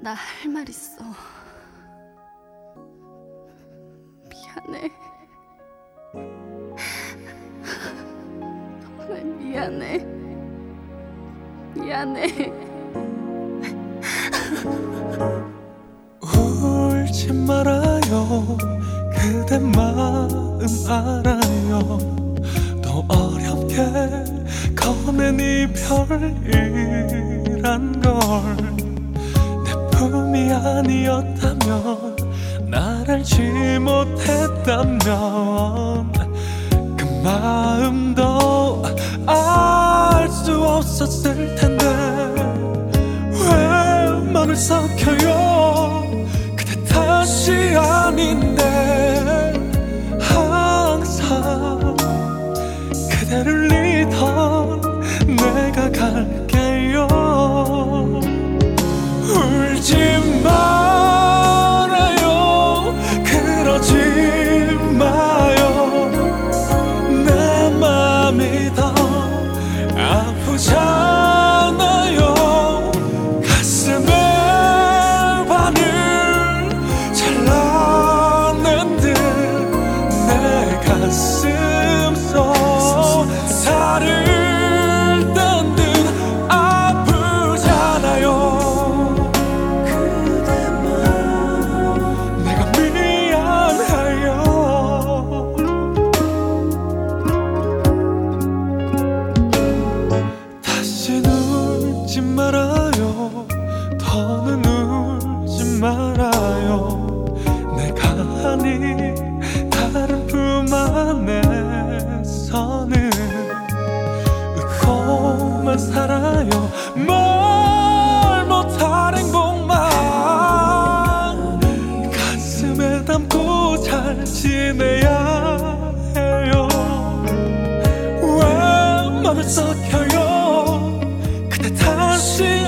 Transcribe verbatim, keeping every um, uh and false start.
나 할 말 있어. 미안해. 정말 미안해. 미안해. 울지 말아요. 그대 마음 알아요. 또 어렵게 꺼낸 이별이란 걸. 내 품이 아니었다면, 날 알지 못했다면 그 마음도 알 수 없었을 텐데. 왜 맘을 썩혀요. 그대 탓이 아닌데. 항상 그대를 잊던 내가 갈게요. 울지 말아요. 그러지 마요. 내 맘이 더 아프잖아요. 가슴에 바늘 잘라낸 듯 내 가슴 속 살을 딴 듯 아프잖아요. 그대만 내가 미안해요. 다시는 울지 말아요. 더는 울지 말아요. 내가 아닌 다른 품 안에서는 웃고만 살아요. 뭘 못할 행복만 가슴에 담고 잘 지내야 해요. 왜 맘을 썩혀요. 그대 다시